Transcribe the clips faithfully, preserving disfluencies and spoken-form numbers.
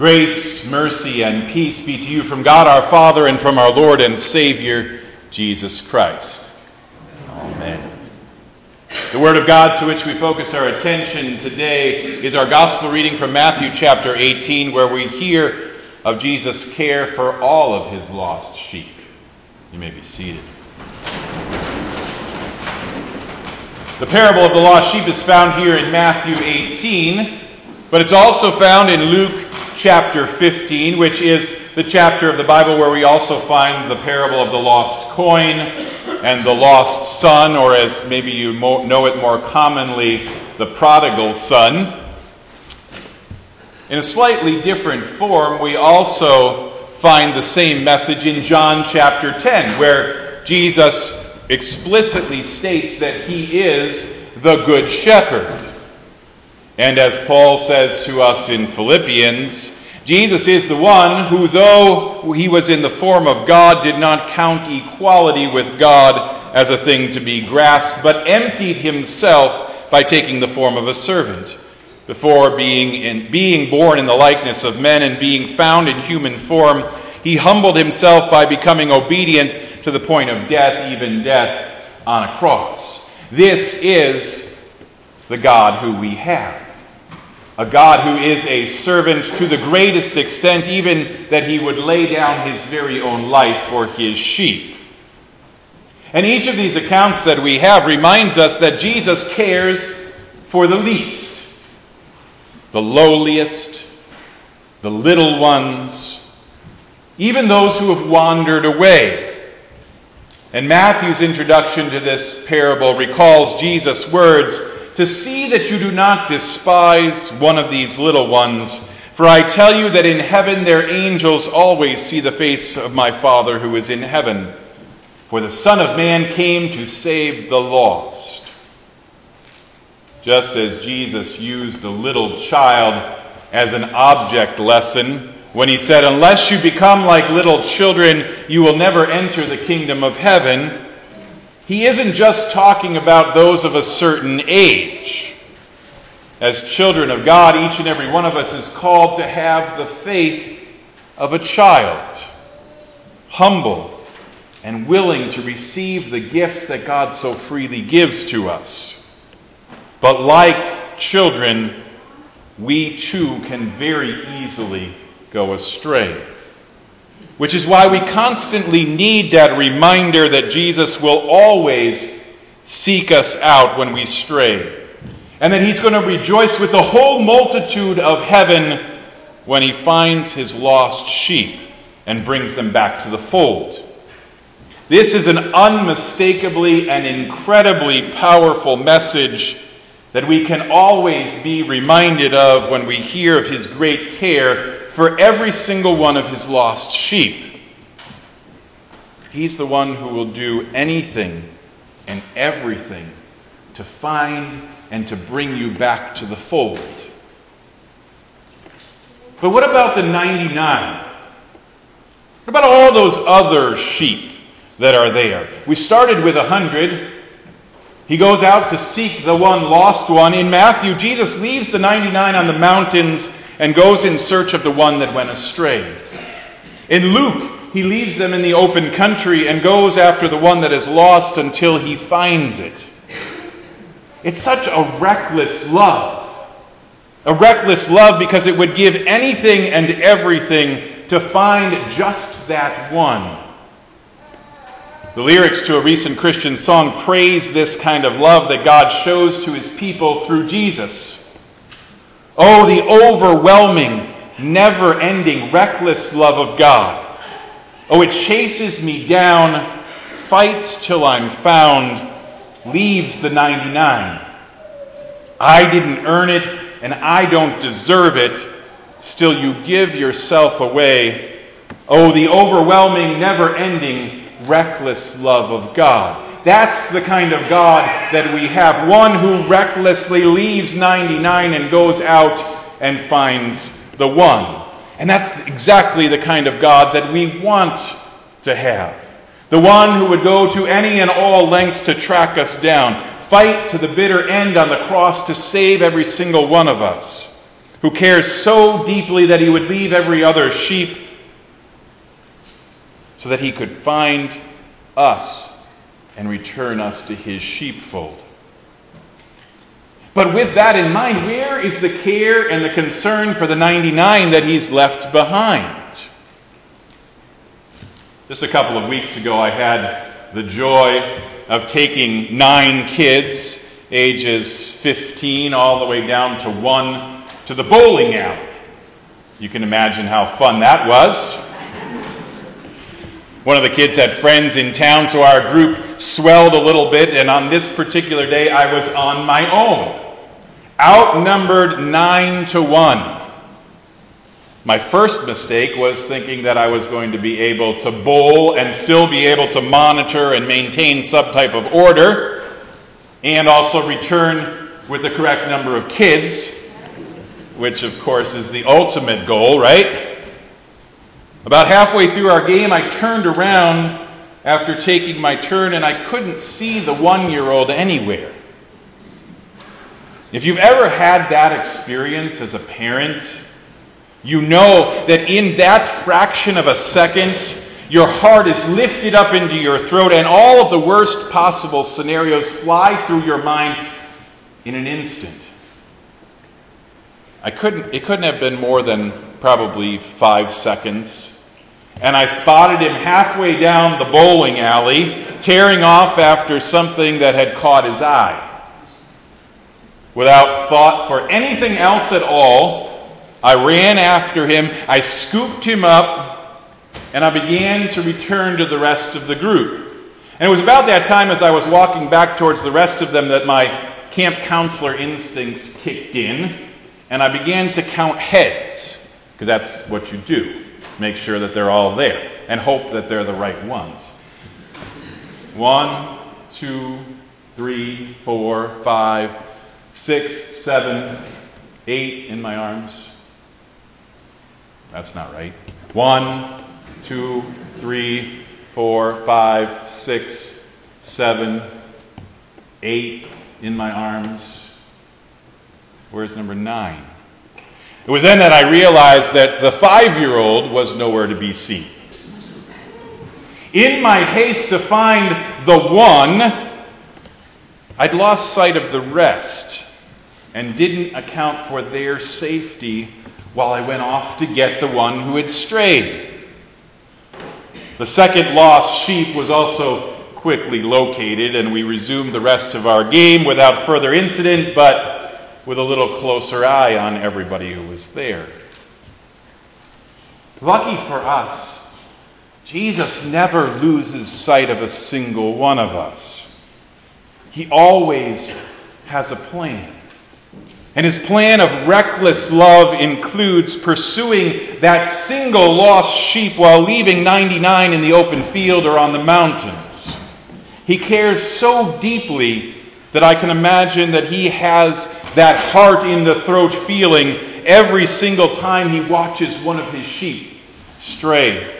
Grace, mercy, and peace be to you from God our Father and from our Lord and Savior, Jesus Christ. Amen. The Word of God to which we focus our attention today is our Gospel reading from Matthew chapter eighteen, where we hear of Jesus' care for all of his lost sheep. You may be seated. The parable of the lost sheep is found here in Matthew eighteen, but it's also found in Luke chapter fifteen, which is the chapter of the Bible where we also find the parable of the lost coin and the lost son, or as maybe you know it more commonly, the prodigal son. In a slightly different form, we also find the same message in John chapter ten, where Jesus explicitly states that he is the good shepherd. And as Paul says to us in Philippians, Jesus is the one who, though he was in the form of God, did not count equality with God as a thing to be grasped, but emptied himself by taking the form of a servant. Before being, in, being born in the likeness of men and being found in human form, he humbled himself by becoming obedient to the point of death, even death on a cross. This is the God who we have. A God who is a servant to the greatest extent, even that he would lay down his very own life for his sheep. And each of these accounts that we have reminds us that Jesus cares for the least, the lowliest, the little ones, even those who have wandered away. And Matthew's introduction to this parable recalls Jesus' words, "To see that you do not despise one of these little ones, for I tell you that in heaven their angels always see the face of my Father who is in heaven. For the Son of Man came to save the lost." Just as Jesus used the little child as an object lesson when he said, "Unless you become like little children, you will never enter the kingdom of heaven," he isn't just talking about those of a certain age. As children of God, each and every one of us is called to have the faith of a child, humble and willing to receive the gifts that God so freely gives to us. But like children, we too can very easily go astray. Which is why we constantly need that reminder that Jesus will always seek us out when we stray. And that he's going to rejoice with the whole multitude of heaven when he finds his lost sheep and brings them back to the fold. This is an unmistakably and incredibly powerful message that we can always be reminded of when we hear of his great care for every single one of his lost sheep. He's the one who will do anything and everything to find and to bring you back to the fold. But what about the ninety-nine? What about all those other sheep that are there? We started with a hundred. He goes out to seek the one lost one. In Matthew, Jesus leaves the ninety-nine on the mountains and goes in search of the one that went astray. In Luke, he leaves them in the open country and goes after the one that is lost until he finds it. It's such a reckless love. A reckless love because it would give anything and everything to find just that one. The lyrics to a recent Christian song praise this kind of love that God shows to his people through Jesus. Oh, the overwhelming, never-ending, reckless love of God. Oh, it chases me down, fights till I'm found, leaves the ninety-nine. I didn't earn it, and I don't deserve it. Still, you give yourself away. Oh, the overwhelming, never-ending, reckless love of God. That's the kind of God that we have. One who recklessly leaves ninety-nine and goes out and finds the one. And that's exactly the kind of God that we want to have. The one who would go to any and all lengths to track us down, fight to the bitter end on the cross to save every single one of us. who cares so deeply that he would leave every other sheep so that he could find us and return us to his sheepfold. But with that in mind, where is the care and the concern for the ninety-nine that he's left behind? Just a couple of weeks ago, I had the joy of taking nine kids, ages fifteen all the way down to one, to the bowling alley. You can imagine how fun that was. One of the kids had friends in town, so our group swelled a little bit, and on this particular day, I was on my own. Outnumbered nine to one. My first mistake was thinking that I was going to be able to bowl and still be able to monitor and maintain some type of order, and also return with the correct number of kids, which of course is the ultimate goal, right? About halfway through our game, I turned around after taking my turn, and I couldn't see the one-year-old anywhere. If you've ever had that experience as a parent, you know that in that fraction of a second, your heart is lifted up into your throat, and all of the worst possible scenarios fly through your mind in an instant. I couldn't, it couldn't have been more than probably five seconds. And I spotted him halfway down the bowling alley, tearing off after something that had caught his eye. Without thought for anything else at all, I ran after him, I scooped him up, and I began to return to the rest of the group. And it was about that time as I was walking back towards the rest of them that my camp counselor instincts kicked in, and I began to count heads, because that's what you do. Make sure that they're all there, and hope that they're the right ones. One, two, three, four, five, six, seven, eight in my arms. That's not right. One, two, three, four, five, six, seven, eight in my arms. Where's number nine? It was then that I realized that the five-year-old was nowhere to be seen. In my haste to find the one, I'd lost sight of the rest and didn't account for their safety while I went off to get the one who had strayed. The second lost sheep was also quickly located, and we resumed the rest of our game without further incident, but with a little closer eye on everybody who was there. Lucky for us, Jesus never loses sight of a single one of us. He always has a plan. And his plan of reckless love includes pursuing that single lost sheep while leaving ninety-nine in the open field or on the mountains. He cares so deeply that I can imagine that he has that heart in the throat feeling every single time he watches one of his sheep stray.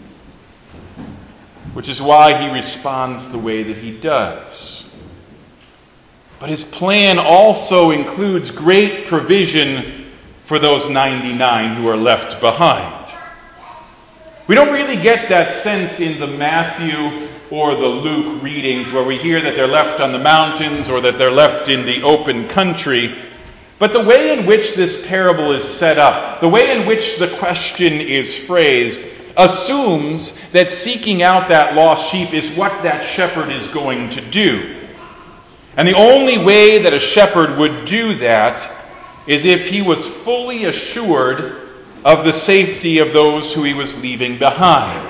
Which is why he responds the way that he does. But his plan also includes great provision for those ninety-nine who are left behind. We don't really get that sense in the Matthew or the Luke readings where we hear that they're left on the mountains or that they're left in the open country. But the way in which this parable is set up, the way in which the question is phrased, assumes that seeking out that lost sheep is what that shepherd is going to do. And the only way that a shepherd would do that is if he was fully assured of the safety of those who he was leaving behind.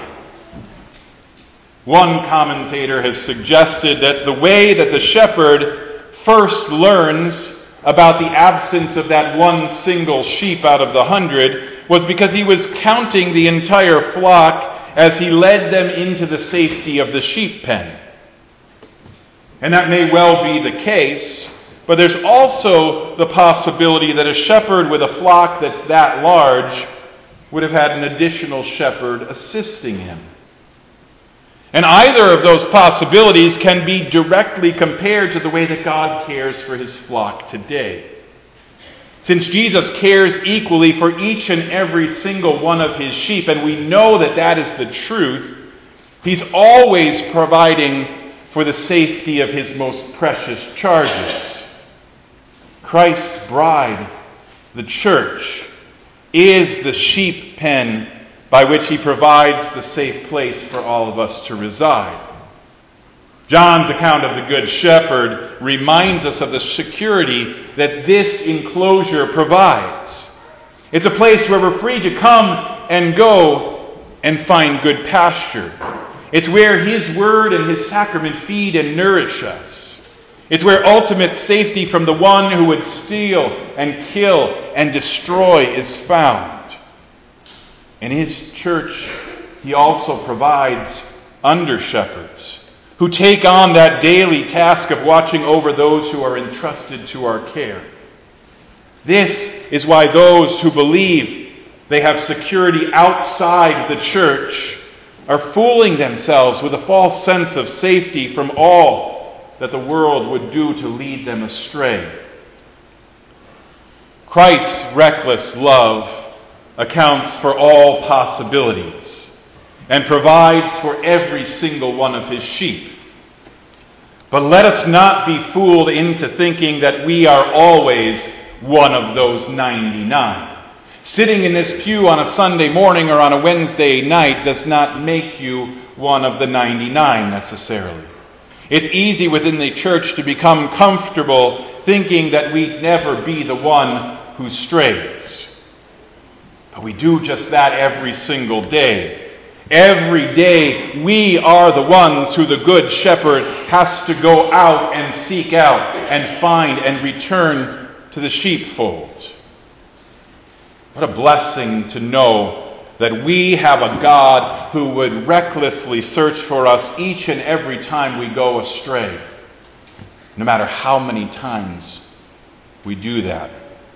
One commentator has suggested that the way that the shepherd first learns about the absence of that one single sheep out of the hundred was because he was counting the entire flock as he led them into the safety of the sheep pen. And that may well be the case, but there's also the possibility that a shepherd with a flock that's that large would have had an additional shepherd assisting him. And either of those possibilities can be directly compared to the way that God cares for his flock today. Since Jesus cares equally for each and every single one of his sheep, and we know that that is the truth, he's always providing for the safety of his most precious charges. Christ's bride, the church, is the sheep pen by which he provides the safe place for all of us to reside. John's account of the Good Shepherd reminds us of the security that this enclosure provides. It's a place where we're free to come and go and find good pasture. It's where his word and his sacrament feed and nourish us. It's where ultimate safety from the one who would steal and kill and destroy is found. In his church, he also provides under-shepherds who take on that daily task of watching over those who are entrusted to our care. This is why those who believe they have security outside the church are fooling themselves with a false sense of safety from all that the world would do to lead them astray. Christ's reckless love accounts for all possibilities and provides for every single one of his sheep. But let us not be fooled into thinking that we are always one of those ninety-nine. Sitting in this pew on a Sunday morning or on a Wednesday night does not make you one of the ninety-nine necessarily. It's easy within the church to become comfortable thinking that we'd never be the one who strays. But we do just that every single day. Every day we are the ones who the Good Shepherd has to go out and seek out and find and return to the sheepfold. What a blessing to know that we have a God who would recklessly search for us each and every time we go astray, no matter how many times we do that.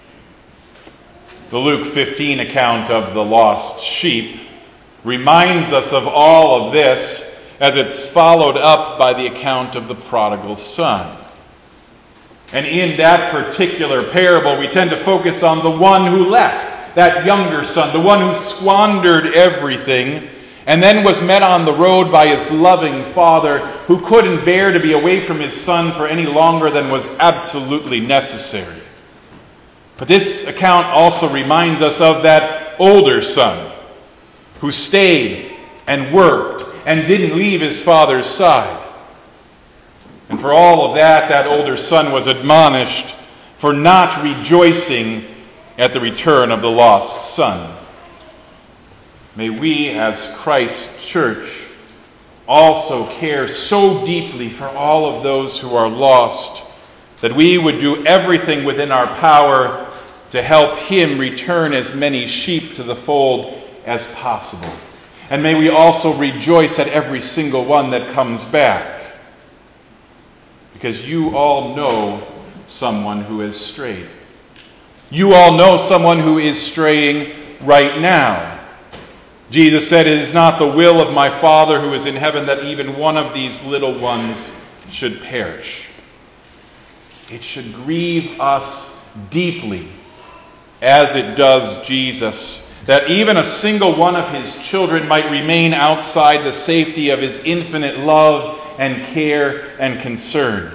The Luke fifteen account of the lost sheep reminds us of all of this as it's followed up by the account of the prodigal son. And in that particular parable, we tend to focus on the one who left, that younger son, the one who squandered everything, and then was met on the road by his loving father, who couldn't bear to be away from his son for any longer than was absolutely necessary. But this account also reminds us of that older son, who stayed and worked and didn't leave his father's side. And for all of that, that older son was admonished for not rejoicing at the return of the lost son. May we, as Christ's church, also care so deeply for all of those who are lost that we would do everything within our power to help him return as many sheep to the fold as possible. And may we also rejoice at every single one that comes back. Because you all know someone who has strayed. You all know someone who is straying right now. Jesus said, "It is not the will of my Father who is in heaven that even one of these little ones should perish." It should grieve us deeply, as it does Jesus, that even a single one of his children might remain outside the safety of his infinite love and care and concern.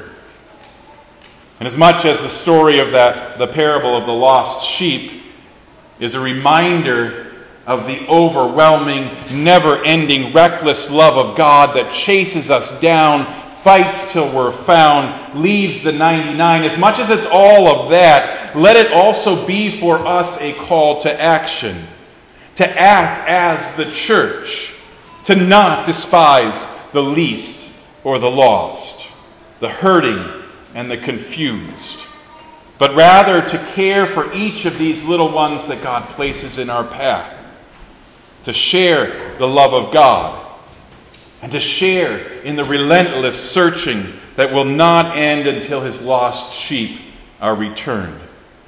And as much as the story of that, the parable of the lost sheep, is a reminder of the overwhelming, never-ending, reckless love of God that chases us down, fights till we're found, leaves the ninety-nine, as much as it's all of that, let it also be for us a call to action. To act as the church, to not despise the least or the lost, the hurting and the confused, but rather to care for each of these little ones that God places in our path, to share the love of God, and to share in the relentless searching that will not end until his lost sheep are returned.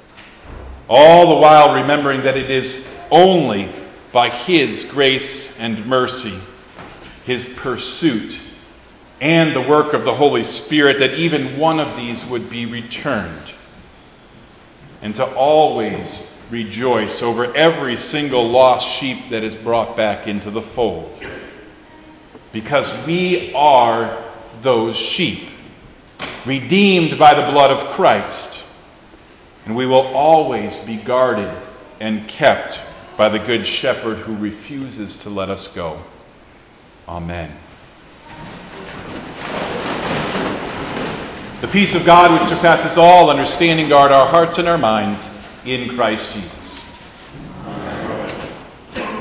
All the while remembering that it is only by his grace and mercy, his pursuit, and the work of the Holy Spirit that even one of these would be returned. and to always rejoice over every single lost sheep that is brought back into the fold. Because we are those sheep, redeemed by the blood of Christ, and we will always be guarded and kept by the Good Shepherd who refuses to let us go. Amen. The peace of God which surpasses all understanding guard our hearts and our minds in Christ Jesus.